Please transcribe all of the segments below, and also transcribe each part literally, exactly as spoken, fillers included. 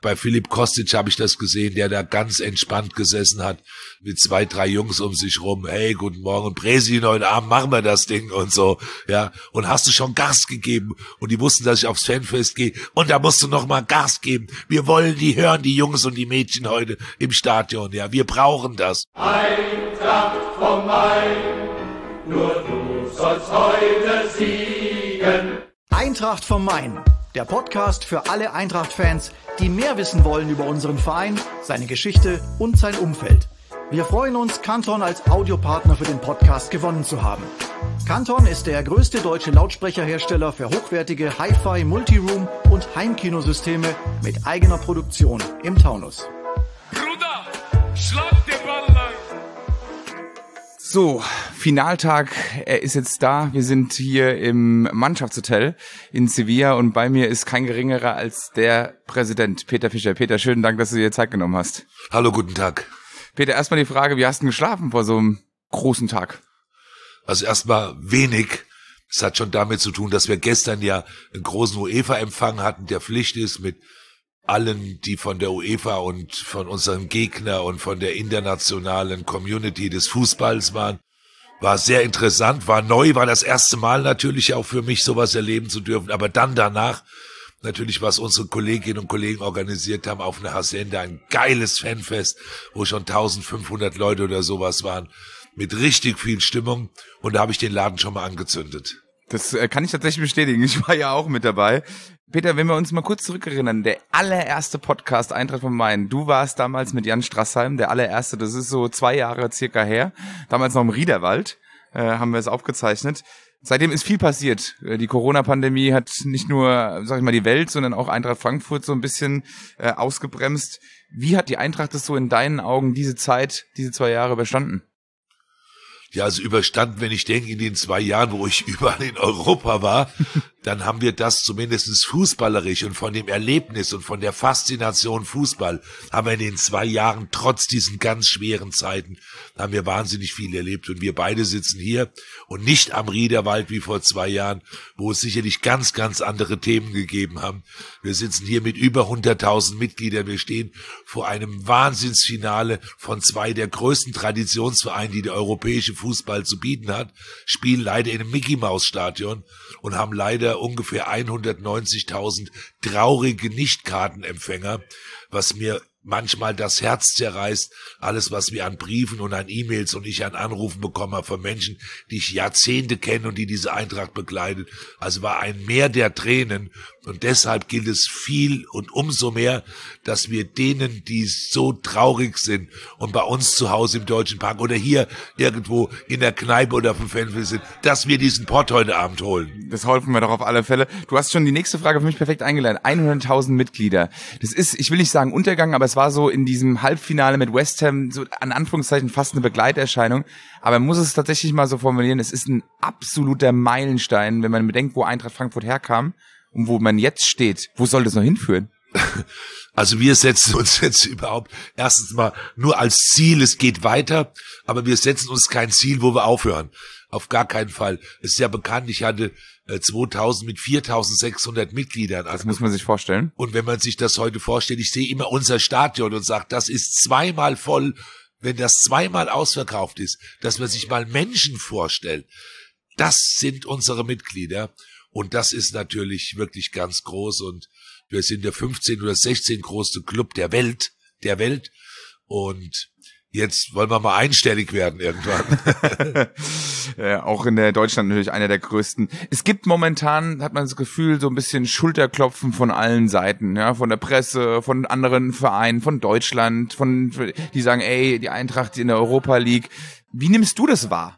Bei Philipp Kostic habe ich das gesehen, der da ganz entspannt gesessen hat, mit zwei, drei Jungs um sich rum. Hey, guten Morgen, Präsi, heute Abend machen wir das Ding und so, ja. Und hast du schon Gas gegeben? Und die wussten, dass ich aufs Fanfest gehe. Und da musst du noch mal Gas geben. Wir wollen die hören, die Jungs und die Mädchen heute im Stadion, ja. Wir brauchen das. Eintracht vom Main, nur du sollst heute siegen. Eintracht vom Main. Der Podcast für alle Eintracht-Fans, die mehr wissen wollen über unseren Verein, seine Geschichte und sein Umfeld. Wir freuen uns, Canton als Audiopartner für den Podcast gewonnen zu haben. Canton ist der größte deutsche Lautsprecherhersteller für hochwertige Hi-Fi, Multiroom und Heimkinosysteme mit eigener Produktion im Taunus. Bruder, schlag den Ball lang! So, Finaltag, er ist jetzt da. Wir sind hier im Mannschaftshotel in Sevilla und bei mir ist kein geringerer als der Präsident, Peter Fischer. Peter, schönen Dank, dass du dir Zeit genommen hast. Hallo, guten Tag. Peter, erstmal die Frage, wie hast du denn geschlafen vor so einem großen Tag? Also erstmal wenig. Es hat schon damit zu tun, dass wir gestern ja einen großen UEFA-Empfang hatten, der Pflicht ist mit allen, die von der UEFA und von unserem Gegner und von der internationalen Community des Fußballs waren. War sehr interessant, war neu, war das erste Mal natürlich auch für mich, sowas erleben zu dürfen. Aber dann danach, natürlich, was unsere Kolleginnen und Kollegen organisiert haben, auf einer Hacienda, ein geiles Fanfest, wo schon eintausendfünfhundert Leute oder sowas waren, mit richtig viel Stimmung. Und da habe ich den Laden schon mal angezündet. Das kann ich tatsächlich bestätigen. Ich war ja auch mit dabei. Peter, wenn wir uns mal kurz zurückerinnern, der allererste Podcast Eintracht vom Main, du warst damals mit Jan Strassheim, der allererste, das ist so zwei Jahre circa her, damals noch im Riederwald, äh, haben wir es aufgezeichnet. Seitdem ist viel passiert. Die Corona-Pandemie hat nicht nur, sag ich mal, die Welt, sondern auch Eintracht Frankfurt so ein bisschen äh, ausgebremst. Wie hat die Eintracht das so in deinen Augen diese Zeit, diese zwei Jahre überstanden? Ja, also überstanden, wenn ich denke, in den zwei Jahren, wo ich überall in Europa war, dann haben wir das zumindest fußballerisch und von dem Erlebnis und von der Faszination Fußball haben wir in den zwei Jahren, trotz diesen ganz schweren Zeiten, haben wir wahnsinnig viel erlebt. Und wir beide sitzen hier und nicht am Riederwald wie vor zwei Jahren, wo es sicherlich ganz, ganz andere Themen gegeben haben. Wir sitzen hier mit über hunderttausend Mitgliedern. Wir stehen vor einem Wahnsinnsfinale von zwei der größten Traditionsvereine, die der europäische Fußball zu bieten hat, spielen leider in einem Mickey-Maus-Stadion und haben leider ungefähr hundertneunzigtausend traurige Nichtkartenempfänger, was mir manchmal das Herz zerreißt, alles, was wir an Briefen und an E-Mails und ich an Anrufen bekommen habe von Menschen, die ich Jahrzehnte kenne und die diese Eintracht begleitet. Also war ein Meer der Tränen und deshalb gilt es viel und umso mehr, dass wir denen, die so traurig sind und bei uns zu Hause im Deutschen Park oder hier irgendwo in der Kneipe oder auf dem Fanfest sind, dass wir diesen Pott heute Abend holen. Das hoffen wir doch auf alle Fälle. Du hast schon die nächste Frage für mich perfekt eingeleitet. hunderttausend Mitglieder. Das ist, ich will nicht sagen Untergang, aber es war so in diesem Halbfinale mit West Ham, so an Anführungszeichen fast eine Begleiterscheinung. Aber man muss es tatsächlich mal so formulieren, es ist ein absoluter Meilenstein, wenn man bedenkt, wo Eintracht Frankfurt herkam und wo man jetzt steht. Wo soll das noch hinführen? Also wir setzen uns jetzt überhaupt erstens mal nur als Ziel, es geht weiter, aber wir setzen uns kein Ziel, wo wir aufhören. Auf gar keinen Fall. Es ist ja bekannt, ich hatte äh, zweitausend mit viertausendsechshundert Mitgliedern. Das muss man sich vorstellen. Und wenn man sich das heute vorstellt, ich sehe immer unser Stadion und sage, das ist zweimal voll, wenn das zweimal ausverkauft ist, dass man sich mal Menschen vorstellt. Das sind unsere Mitglieder und das ist natürlich wirklich ganz groß und wir sind der fünfzehn oder sechzehn größte Club der Welt, der Welt und jetzt wollen wir mal einstellig werden irgendwann. Ja, auch in der Deutschland natürlich einer der größten. Es gibt momentan, hat man das Gefühl, so ein bisschen Schulterklopfen von allen Seiten, ja, von der Presse, von anderen Vereinen, von Deutschland, von, die sagen, ey, die Eintracht in der Europa League. Wie nimmst du das wahr?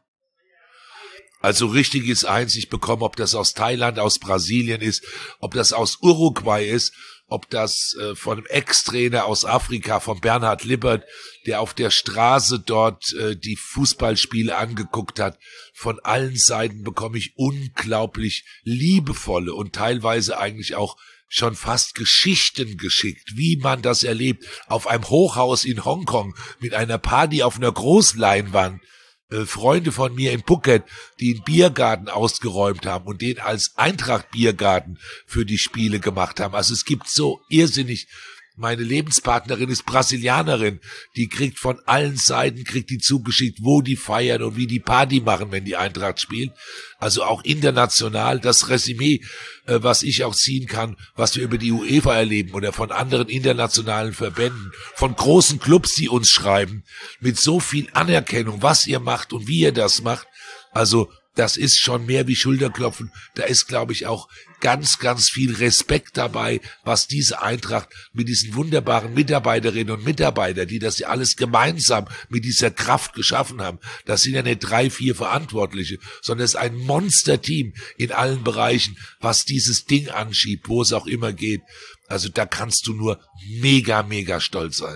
Also richtig ist eins, ich bekomme, ob das aus Thailand, aus Brasilien ist, ob das aus Uruguay ist, ob das äh, von einem Ex-Trainer aus Afrika, von Bernhard Lippert, der auf der Straße dort äh, die Fußballspiele angeguckt hat. Von allen Seiten bekomme ich unglaublich liebevolle und teilweise eigentlich auch schon fast Geschichten geschickt, wie man das erlebt, auf einem Hochhaus in Hongkong mit einer Party auf einer Großleinwand. Freunde von mir in Phuket, die einen Biergarten ausgeräumt haben und den als Eintracht-Biergarten für die Spiele gemacht haben. Also es gibt so irrsinnig Meine Lebenspartnerin ist Brasilianerin. Die kriegt von allen Seiten, kriegt die zugeschickt, wo die feiern und wie die Party machen, wenn die Eintracht spielt. Also auch international das Resümee, äh, was ich auch ziehen kann, was wir über die UEFA erleben oder von anderen internationalen Verbänden, von großen Clubs, die uns schreiben, mit so viel Anerkennung, was ihr macht und wie ihr das macht. Also das ist schon mehr wie Schulterklopfen. Da ist, glaube ich, auch ganz, ganz viel Respekt dabei, was diese Eintracht mit diesen wunderbaren Mitarbeiterinnen und Mitarbeitern, die das ja alles gemeinsam mit dieser Kraft geschaffen haben. Das sind ja nicht drei, vier Verantwortliche, sondern es ist ein Monsterteam in allen Bereichen, was dieses Ding anschiebt, wo es auch immer geht. Also da kannst du nur mega, mega stolz sein.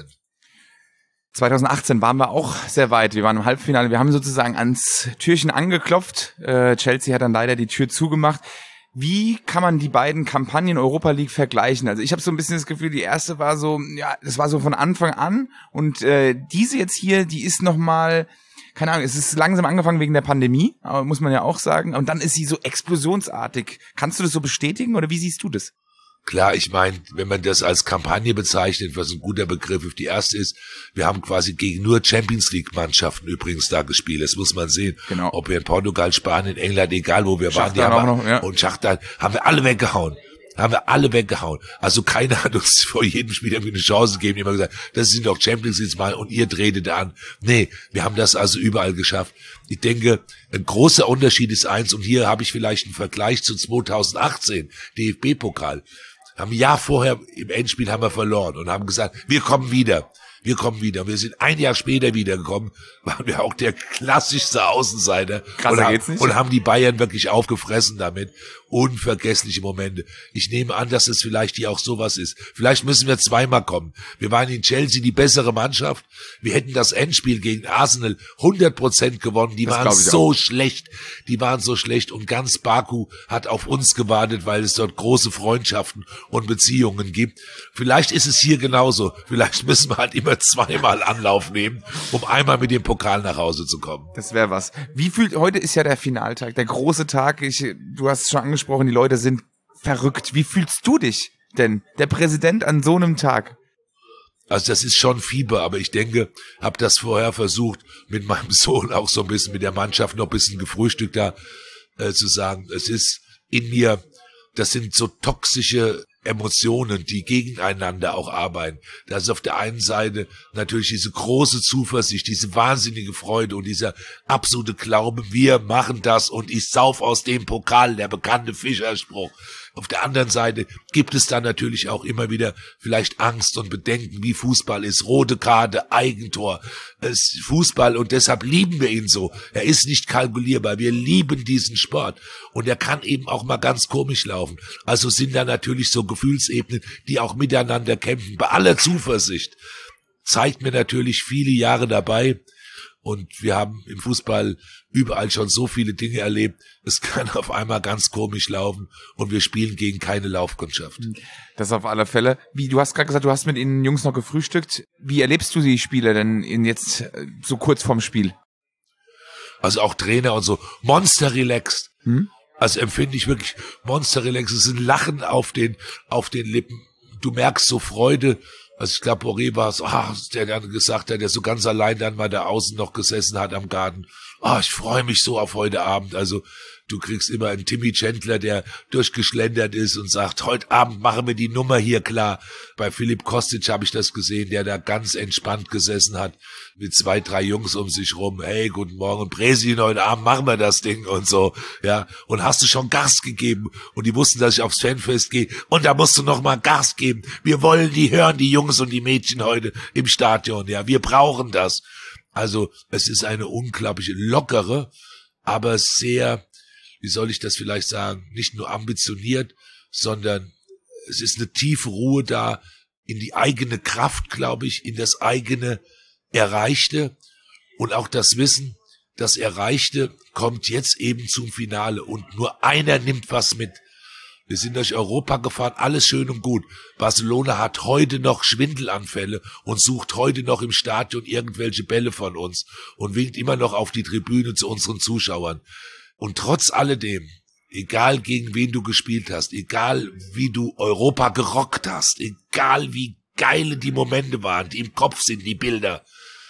zwanzig achtzehn waren wir auch sehr weit. Wir waren im Halbfinale. Wir haben sozusagen ans Türchen angeklopft. Äh, Chelsea hat dann leider die Tür zugemacht. Wie kann man die beiden Kampagnen Europa League vergleichen? Also ich habe so ein bisschen das Gefühl, die erste war so, ja, das war so von Anfang an. Und äh, diese jetzt hier, die ist nochmal, keine Ahnung, es ist langsam angefangen wegen der Pandemie, aber muss man ja auch sagen. Und dann ist sie so explosionsartig. Kannst du das so bestätigen oder wie siehst du das? Klar, ich meine, wenn man das als Kampagne bezeichnet, was ein guter Begriff ist, die erste ist, wir haben quasi gegen nur Champions-League-Mannschaften übrigens da gespielt. Das muss man sehen. Genau. Ob wir in Portugal, Spanien, England, egal wo wir Schachtan waren, die haben auch noch, ja. Und Schachtan haben wir alle weggehauen. Haben wir alle weggehauen. Also keiner hat uns vor jedem Spiel irgendwie eine Chance gegeben. Die haben gesagt, das sind doch Champions League mal und ihr tretet an. Nee, wir haben das also überall geschafft. Ich denke, ein großer Unterschied ist eins, und hier habe ich vielleicht einen Vergleich zu zwanzig achtzehn, D F B-Pokal. Haben ein Jahr vorher im Endspiel haben wir verloren und haben gesagt, wir kommen wieder. Wir kommen wieder. Und wir sind ein Jahr später wiedergekommen, waren wir auch der klassischste Außenseiter. Krasser und, haben, geht's nicht. und haben die Bayern wirklich aufgefressen damit. Unvergessliche Momente. Ich nehme an, dass es vielleicht hier auch sowas ist. Vielleicht müssen wir zweimal kommen. Wir waren in Chelsea die bessere Mannschaft. Wir hätten das Endspiel gegen Arsenal hundert Prozent gewonnen. Die Das waren auch. so schlecht. Die waren so schlecht. Und ganz Baku hat auf uns gewartet, weil es dort große Freundschaften und Beziehungen gibt. Vielleicht ist es hier genauso. Vielleicht müssen wir halt immer zweimal Anlauf nehmen, um einmal mit dem Pokal nach Hause zu kommen. Das wäre was. Wie fühlt, heute ist ja der Finaltag, der große Tag. Ich, du hast es schon angesprochen, die Leute sind verrückt. Wie fühlst du dich denn, der Präsident an so einem Tag? Also das ist schon Fieber, aber ich denke, habe das vorher versucht, mit meinem Sohn auch so ein bisschen, mit der Mannschaft noch ein bisschen gefrühstückt da äh, zu sagen, es ist in mir, das sind so toxische Emotionen, die gegeneinander auch arbeiten. Das ist auf der einen Seite natürlich diese große Zuversicht, diese wahnsinnige Freude und dieser absolute Glaube, wir machen das und ich sauf aus dem Pokal, der bekannte Fischerspruch. Auf der anderen Seite gibt es dann natürlich auch immer wieder vielleicht Angst und Bedenken, wie Fußball ist. Rote Karte, Eigentor, es ist Fußball, und deshalb lieben wir ihn so. Er ist nicht kalkulierbar. Wir lieben diesen Sport. Und er kann eben auch mal ganz komisch laufen. Also sind da natürlich so Gefühlsebenen, die auch miteinander kämpfen. Bei aller Zuversicht zeigt mir natürlich viele Jahre dabei. Und wir haben im Fußball überall schon so viele Dinge erlebt. Es kann auf einmal ganz komisch laufen und wir spielen gegen keine Laufkundschaft. Das auf alle Fälle. Wie, du hast gerade gesagt, du hast mit den Jungs noch gefrühstückt. Wie erlebst du die Spiele denn in jetzt äh, so kurz vorm Spiel? Also auch Trainer und so. Monster relaxed. Hm? Also empfinde ich wirklich Monster relaxed. Es ist ein Lachen auf den, auf den Lippen. Du merkst so Freude. Also ich glaube, Boré war es, ah, der dann gesagt hat, der so ganz allein dann mal da außen noch gesessen hat am Garten. Ah, ich freue mich so auf heute Abend. Also du kriegst immer einen Timmy Chandler, der durchgeschlendert ist und sagt, heute Abend machen wir die Nummer hier klar. Bei Philipp Kostic habe ich das gesehen, der da ganz entspannt gesessen hat mit zwei, drei Jungs um sich rum. Hey, guten Morgen, Präsident, heute Abend machen wir das Ding und so. Ja, und hast du schon Gas gegeben? Und die wussten, dass ich aufs Fanfest gehe. Und da musst du noch mal Gas geben. Wir wollen die hören, die Jungs und die Mädchen heute im Stadion. Ja, wir brauchen das. Also es ist eine unglaubliche, lockere, aber sehr, wie soll ich das vielleicht sagen, nicht nur ambitioniert, sondern es ist eine tiefe Ruhe da in die eigene Kraft, glaube ich, in das eigene Erreichte und auch das Wissen, das Erreichte kommt jetzt eben zum Finale und nur einer nimmt was mit. Wir sind durch Europa gefahren, alles schön und gut. Barcelona hat heute noch Schwindelanfälle und sucht heute noch im Stadion irgendwelche Bälle von uns und winkt immer noch auf die Tribüne zu unseren Zuschauern. Und trotz alledem, egal gegen wen du gespielt hast, egal wie du Europa gerockt hast, egal wie geile die Momente waren, die im Kopf sind, die Bilder.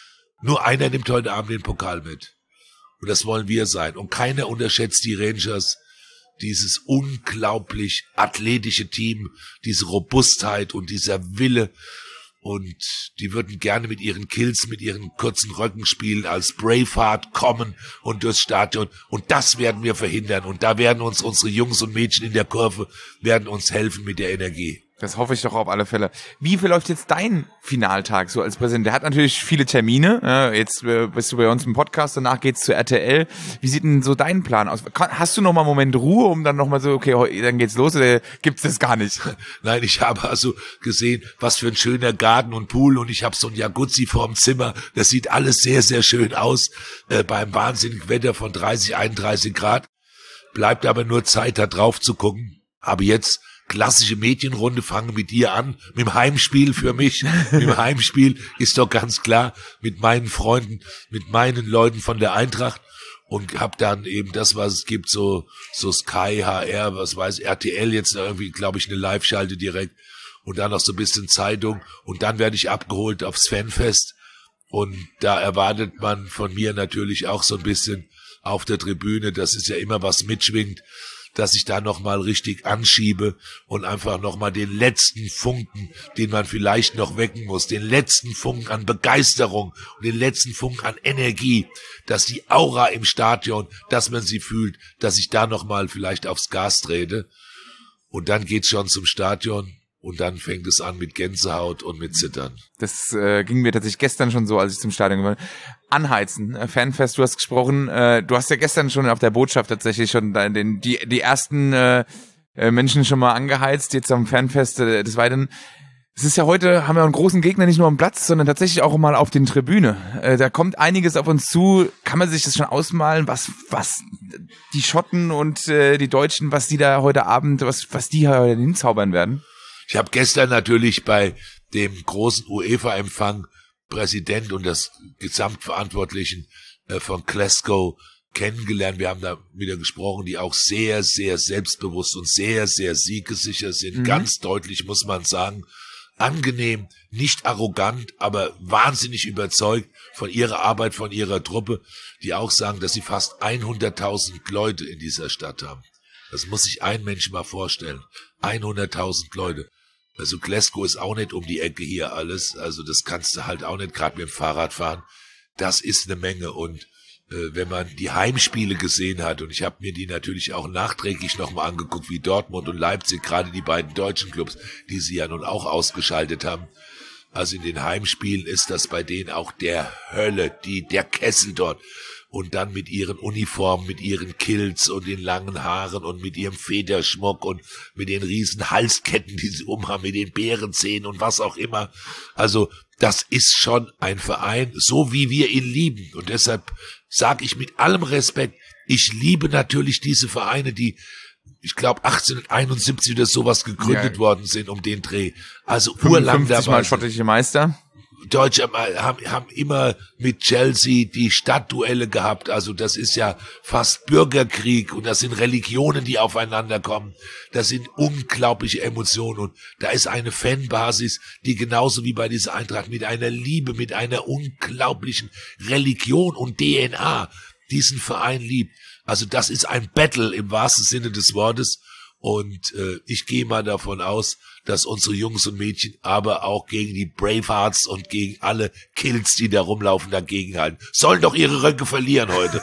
Nur einer nimmt heute Abend den Pokal mit. Und das wollen wir sein. Und keiner unterschätzt die Rangers, dieses unglaublich athletische Team, diese Robustheit und dieser Wille. Und die würden gerne mit ihren Kills, mit ihren kurzen Röcken spielen, als Braveheart kommen und durchs Stadion. Und das werden wir verhindern. Und da werden uns unsere Jungs und Mädchen in der Kurve, werden uns helfen mit der Energie. Das hoffe ich doch auf alle Fälle. Wie verläuft jetzt dein Finaltag so als Präsident? Der hat natürlich viele Termine. Ja, jetzt äh, bist du bei uns im Podcast, danach geht's zu R T L. Wie sieht denn so dein Plan aus? Hast du noch mal einen Moment Ruhe, um dann noch mal so, okay, dann geht's los, oder gibt's das gar nicht? Nein, ich habe also gesehen, was für ein schöner Garten und Pool, und ich habe so ein Jacuzzi vorm Zimmer. Das sieht alles sehr, sehr schön aus, äh, beim wahnsinnigen Wetter von dreißig, einunddreißig Grad. Bleibt aber nur Zeit, da drauf zu gucken. Aber jetzt klassische Mädchenrunde, fange mit dir an, mit dem Heimspiel für mich. Mit dem Heimspiel ist doch ganz klar, mit meinen Freunden, mit meinen Leuten von der Eintracht, und hab dann eben das, was es gibt, so so Sky, H R, was weiß, R T L jetzt irgendwie, glaube ich, eine Live-Schalte direkt, und dann noch so ein bisschen Zeitung, und dann werde ich abgeholt aufs Fanfest, und da erwartet man von mir natürlich auch so ein bisschen auf der Tribüne, das ist ja immer was mitschwingt, dass ich da nochmal richtig anschiebe und einfach nochmal den letzten Funken, den man vielleicht noch wecken muss, den letzten Funken an Begeisterung und den letzten Funken an Energie, dass die Aura im Stadion, dass man sie fühlt, dass ich da nochmal vielleicht aufs Gas trete, und dann geht's schon zum Stadion. Und dann fängt es an mit Gänsehaut und mit Zittern. Das äh, ging mir tatsächlich gestern schon so, als ich zum Stadion war. Anheizen, äh, Fanfest, du hast gesprochen. Äh, du hast ja gestern schon auf der Botschaft tatsächlich schon den, die, die ersten äh, Menschen schon mal angeheizt, jetzt am Fanfest äh, des Weiteren. Es ist ja heute, haben wir einen großen Gegner nicht nur am Platz, sondern tatsächlich auch mal auf den Tribüne. Äh, da kommt einiges auf uns zu. Kann man sich das schon ausmalen, was was die Schotten und äh, die Deutschen, was die da heute Abend, was was die heute hinzaubern werden? Ich habe gestern natürlich bei dem großen UEFA-Empfang Präsident und das Gesamtverantwortlichen äh, von Glasgow kennengelernt. Wir haben da wieder gesprochen, die auch sehr, sehr selbstbewusst und sehr, sehr siegessicher sind. Mhm. Ganz deutlich muss man sagen, angenehm, nicht arrogant, aber wahnsinnig überzeugt von ihrer Arbeit, von ihrer Truppe, die auch sagen, dass sie fast hunderttausend Leute in dieser Stadt haben. Das muss sich ein Mensch mal vorstellen. hunderttausend Leute. Also Glasgow ist auch nicht um die Ecke hier alles. Also das kannst du halt auch nicht gerade mit dem Fahrrad fahren. Das ist eine Menge. Und äh, wenn man die Heimspiele gesehen hat, und ich habe mir die natürlich auch nachträglich nochmal angeguckt, wie Dortmund und Leipzig, gerade die beiden deutschen Clubs, die sie ja nun auch ausgeschaltet haben. Also in den Heimspielen ist das bei denen auch der Hölle, die der Kessel dort. Und dann mit ihren Uniformen, mit ihren Kilts und den langen Haaren und mit ihrem Federschmuck und mit den riesen Halsketten, die sie umhaben, mit den Bärenzähnen und was auch immer. Also das ist schon ein Verein, so wie wir ihn lieben. Und deshalb sage ich mit allem Respekt, ich liebe natürlich diese Vereine, die, ich glaube, achtzehnhunderteinundsiebzig oder sowas gegründet ja. worden sind um den Dreh. Also urlang dabei. Mal schottische Meister. Deutsche haben, haben immer mit Chelsea die Stadtduelle gehabt. Also das ist ja fast Bürgerkrieg, und das sind Religionen, die aufeinander kommen. Das sind unglaubliche Emotionen, und da ist eine Fanbasis, die genauso wie bei dieser Eintracht mit einer Liebe, mit einer unglaublichen Religion und D N A diesen Verein liebt. Also das ist ein Battle im wahrsten Sinne des Wortes. Und äh, ich gehe mal davon aus, dass unsere Jungs und Mädchen aber auch gegen die Bravehearts und gegen alle Kills, die da rumlaufen, dagegenhalten. Sollen doch ihre Röcke verlieren heute.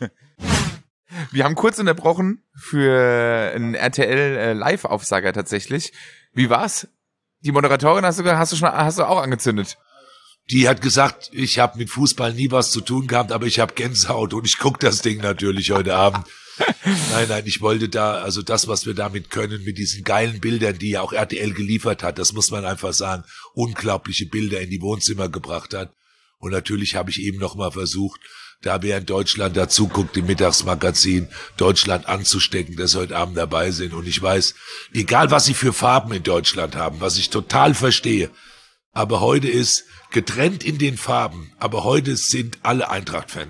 Wir haben kurz unterbrochen für einen R T L-Live-Aufsager tatsächlich. Wie war's? Die Moderatorin hast du, hast du schon hast du auch angezündet? Die hat gesagt, ich habe mit Fußball nie was zu tun gehabt, aber ich habe Gänsehaut, und ich guck das Ding natürlich heute Abend. Nein, nein, ich wollte da, also das, was wir damit können, mit diesen geilen Bildern, die ja auch R T L geliefert hat, das muss man einfach sagen, unglaubliche Bilder in die Wohnzimmer gebracht hat. Und natürlich habe ich eben noch mal versucht, da während Deutschland dazu guckt, im Mittagsmagazin, Deutschland anzustecken, dass heute Abend dabei sind. Und ich weiß, egal was sie für Farben in Deutschland haben, was ich total verstehe, aber heute ist getrennt in den Farben, aber heute sind alle Eintracht-Fans.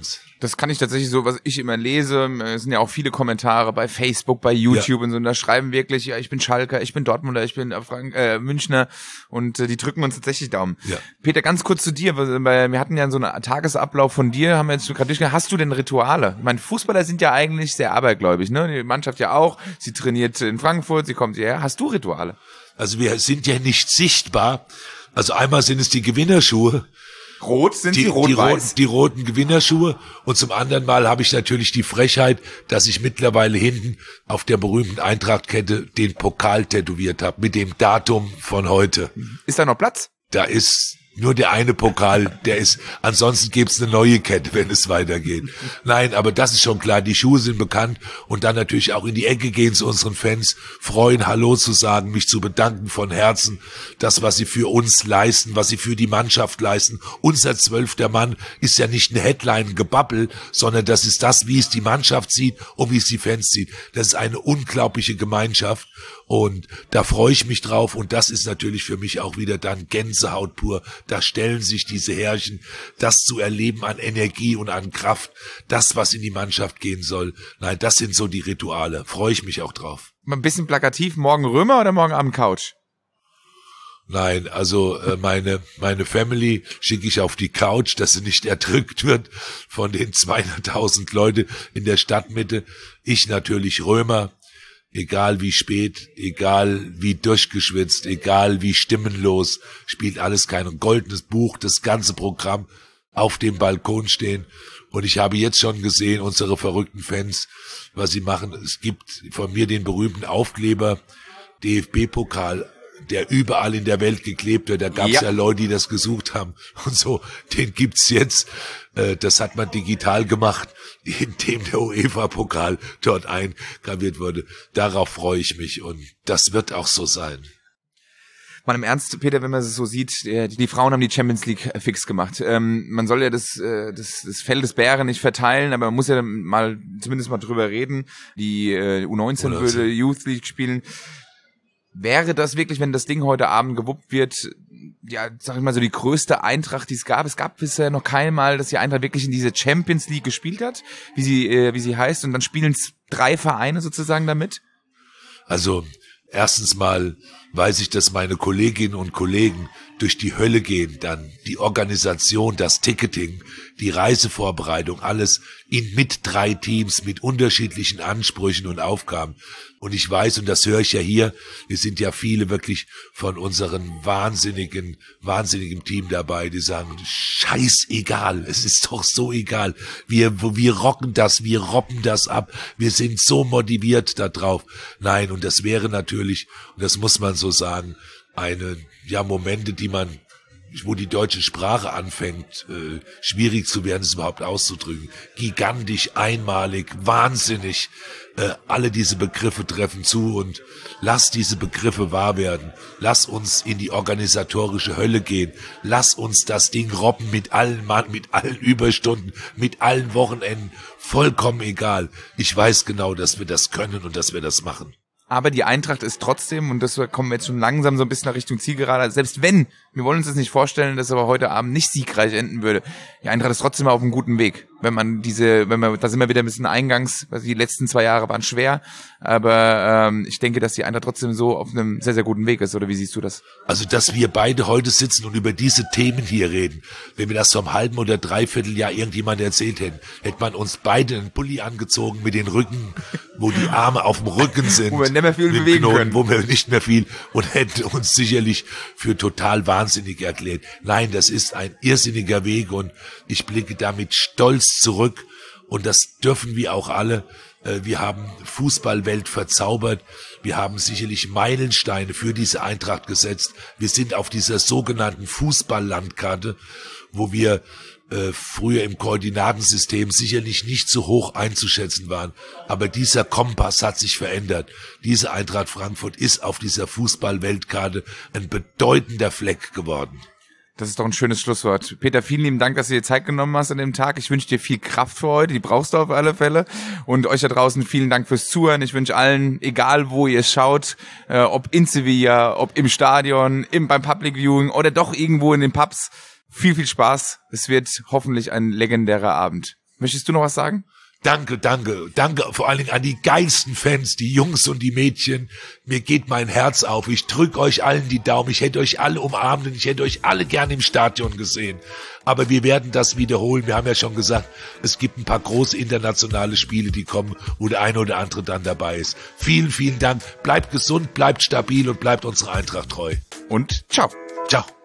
Das kann ich tatsächlich so, was ich immer lese, es sind ja auch viele Kommentare bei Facebook, bei YouTube ja. und so, und da schreiben wirklich, ja, ich bin Schalker, ich bin Dortmunder, ich bin äh, Frank, äh, Münchner und äh, die drücken uns tatsächlich Daumen. Ja. Peter, ganz kurz zu dir, weil wir hatten ja so einen Tagesablauf von dir, haben wir jetzt gerade durchgegangen, hast du denn Rituale? Ich meine, Fußballer sind ja eigentlich sehr abergläubig, ne? Die Mannschaft ja auch, sie trainiert in Frankfurt, sie kommt hierher. Hast du Rituale? Also wir sind ja nicht sichtbar, also einmal sind es die Gewinnerschuhe, Rot sind die, die rot-weiß. Die roten, die roten Gewinnerschuhe. Und zum anderen Mal habe ich natürlich die Frechheit, dass ich mittlerweile hinten auf der berühmten Eintrachtkette den Pokal tätowiert habe mit dem Datum von heute. Ist da noch Platz? Da ist nur der eine Pokal, der ist, ansonsten gibt's eine neue Kette, wenn es weitergeht. Nein, aber das ist schon klar, die Schuhe sind bekannt und dann natürlich auch in die Ecke gehen zu unseren Fans, freuen, Hallo zu sagen, mich zu bedanken von Herzen, das, was sie für uns leisten, was sie für die Mannschaft leisten. Unser zwölfter Mann ist ja nicht eine Headline-Gebabbel, sondern das ist das, wie es die Mannschaft sieht und wie es die Fans sieht. Das ist eine unglaubliche Gemeinschaft. Und da freue ich mich drauf und das ist natürlich für mich auch wieder dann Gänsehaut pur. Da stellen sich diese Härchen, das zu erleben an Energie und an Kraft, das, was in die Mannschaft gehen soll. Nein, das sind so die Rituale. Freue ich mich auch drauf. Mal ein bisschen plakativ, morgen Römer oder morgen Abend Couch? Nein, also äh, meine meine Family schicke ich auf die Couch, dass sie nicht erdrückt wird von den zweihunderttausend Leute in der Stadtmitte. Ich natürlich Römer. Egal wie spät, egal wie durchgeschwitzt, egal wie stimmenlos, spielt alles kein goldenes Buch, das ganze Programm auf dem Balkon stehen. Und ich habe jetzt schon gesehen, unsere verrückten Fans, was sie machen. Es gibt von mir den berühmten Aufkleber, D F B-Pokal, der überall in der Welt geklebt wird. Da gab es ja. ja Leute, die das gesucht haben. Und so, den gibt's jetzt. Das hat man digital gemacht, indem der UEFA-Pokal dort eingraviert wurde. Darauf freue ich mich und das wird auch so sein. Mal im Ernst, Peter, wenn man es so sieht, die, die Frauen haben die Champions League fix gemacht. Ähm, man soll ja das, das, das Fell des Bären nicht verteilen, aber man muss ja mal zumindest mal drüber reden. Die äh, U neunzehn würde Youth League spielen. Wäre das wirklich, wenn das Ding heute Abend gewuppt wird, ja, sag ich mal so, die größte Eintracht, die es gab? Es gab bisher noch kein Mal, dass die Eintracht wirklich in diese Champions League gespielt hat, wie sie, äh, wie sie heißt, und dann spielen es drei Vereine sozusagen damit? Also, erstens mal weiß ich, dass meine Kolleginnen und Kollegen durch die Hölle gehen, dann die Organisation, das Ticketing, die Reisevorbereitung, alles in mit drei Teams mit unterschiedlichen Ansprüchen und Aufgaben. Und ich weiß, und das höre ich ja hier, wir sind ja viele wirklich von unseren wahnsinnigen, wahnsinnigen Team dabei, die sagen, scheißegal, es ist doch so egal. Wir, wir rocken das, wir robben das ab, wir sind so motiviert da drauf. Nein, und das wäre natürlich, und das muss man so sagen, eine, ja, Momente, die man, wo die deutsche Sprache anfängt, äh, schwierig zu werden, es überhaupt auszudrücken. Gigantisch, einmalig, wahnsinnig. Äh, alle diese Begriffe treffen zu und lass diese Begriffe wahr werden. Lass uns in die organisatorische Hölle gehen. Lass uns das Ding robben mit allen Mann, mit allen Überstunden, mit allen Wochenenden. Vollkommen egal. Ich weiß genau, dass wir das können und dass wir das machen. Aber die Eintracht ist trotzdem, und das kommen wir jetzt schon langsam so ein bisschen nach Richtung Zielgerade, selbst wenn, wir wollen uns das nicht vorstellen, dass aber heute Abend nicht siegreich enden würde, die Eintracht ist trotzdem auf einem guten Weg. Wenn man diese, wenn man, da sind wir wieder ein bisschen eingangs, also die letzten zwei Jahre waren schwer, aber ähm, ich denke, dass die Eintracht trotzdem so auf einem sehr, sehr guten Weg ist, oder wie siehst du das? Also, dass wir beide heute sitzen und über diese Themen hier reden, wenn wir das vor einem halben oder dreiviertel Jahr irgendjemand erzählt hätten, hätte man uns beide einen Pulli angezogen mit den Rücken, wo die Arme auf dem Rücken sind. Wo wir nicht mehr viel bewegen Knoten, können. Wo wir nicht mehr viel und hätten uns sicherlich für total wahnsinnig erklärt. Nein, das ist ein irrsinniger Weg und ich blicke damit stolz zurück und das dürfen wir auch alle. Wir haben Fußballwelt verzaubert. Wir haben sicherlich Meilensteine für diese Eintracht gesetzt. Wir sind auf dieser sogenannten Fußballlandkarte, wo wir äh, früher im Koordinatensystem sicherlich nicht so hoch einzuschätzen waren. Aber dieser Kompass hat sich verändert. Diese Eintracht Frankfurt ist auf dieser Fußballweltkarte ein bedeutender Fleck geworden. Das ist doch ein schönes Schlusswort. Peter, vielen lieben Dank, dass du dir Zeit genommen hast an dem Tag. Ich wünsche dir viel Kraft für heute, die brauchst du auf alle Fälle. Und euch da draußen vielen Dank fürs Zuhören. Ich wünsche allen, egal wo ihr schaut, äh, ob in Sevilla, ob im Stadion, im, beim Public Viewing oder doch irgendwo in den Pubs, viel, viel Spaß. Es wird hoffentlich ein legendärer Abend. Möchtest du noch was sagen? Danke, danke, danke vor allen Dingen an die geilsten Fans, die Jungs und die Mädchen. Mir geht mein Herz auf. Ich drück euch allen die Daumen. Ich hätte euch alle umarmt und ich hätte euch alle gerne im Stadion gesehen. Aber wir werden das wiederholen. Wir haben ja schon gesagt, es gibt ein paar große internationale Spiele, die kommen, wo der eine oder andere dann dabei ist. Vielen, vielen Dank. Bleibt gesund, bleibt stabil und bleibt unserer Eintracht treu. Und ciao. Ciao.